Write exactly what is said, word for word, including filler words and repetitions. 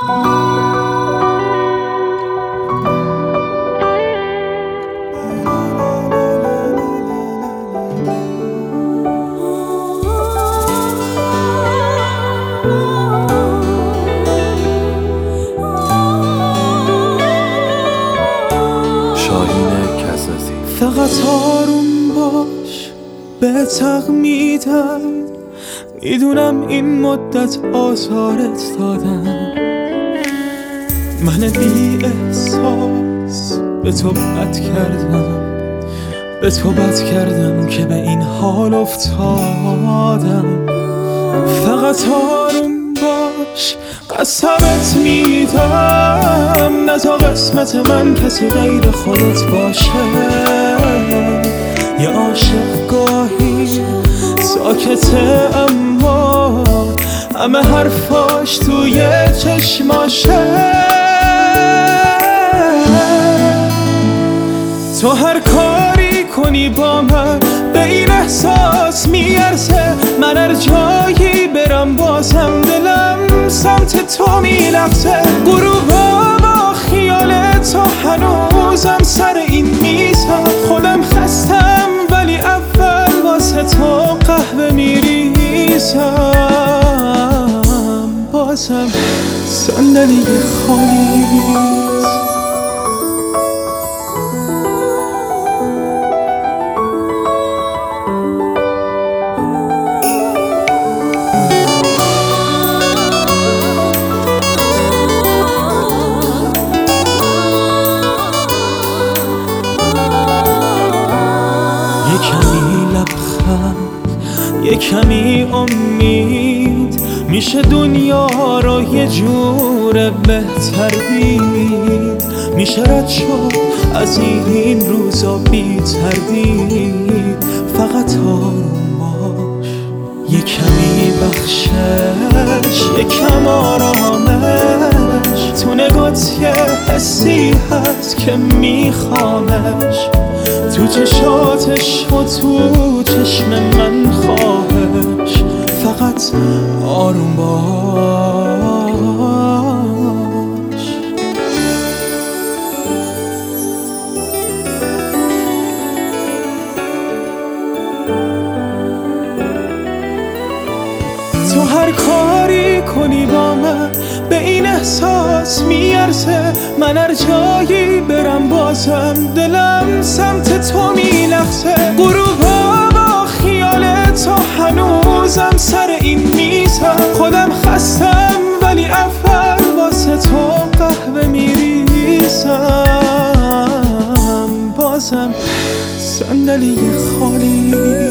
فقط آروم باش، به تق میدم، میدونم این مدت آزارت دادم. من بی احساس به تو بد کردم، به تو بد کردم که به این حال افتادم. فقط آروم باش، قسمت میدم نه تا قسمت من کسی غیر خودت باشه. یه عاشق گاهی ساکته اما همه حرفاش توی چشماشه. تو هر کاری کنی با من به این احساس میارزه. من هر جایی برم بازم دلم سمت تو میلغزه. غروبا با خیال تو هنوزم سر این میزم. خودم خستم ولی اول واسه تو قهوه میریزم. بازم صندلی خالیست. یه کمی لبخند، یه کمی امید، میشه دنیا رو یه جور بهتر دید. میشه رد شد از این روزا بی تردید. فقط آروم باش، یه کمی بخشش، یه کم آرامش. تو نگات یه حسی هست که میخوامش، تو چشاتش و تو چشم من خواهش. فقط آروم باش. تو هر کاری کنی با من به این احساس میارزه. من هر جایی برم بازم دلم سمت تو میلغزه. غروبا با خیال تو هنوزم سر این میزم. خودم خستم ولی اول واسه تو قهوه میریزم. بازم صندلی خالی.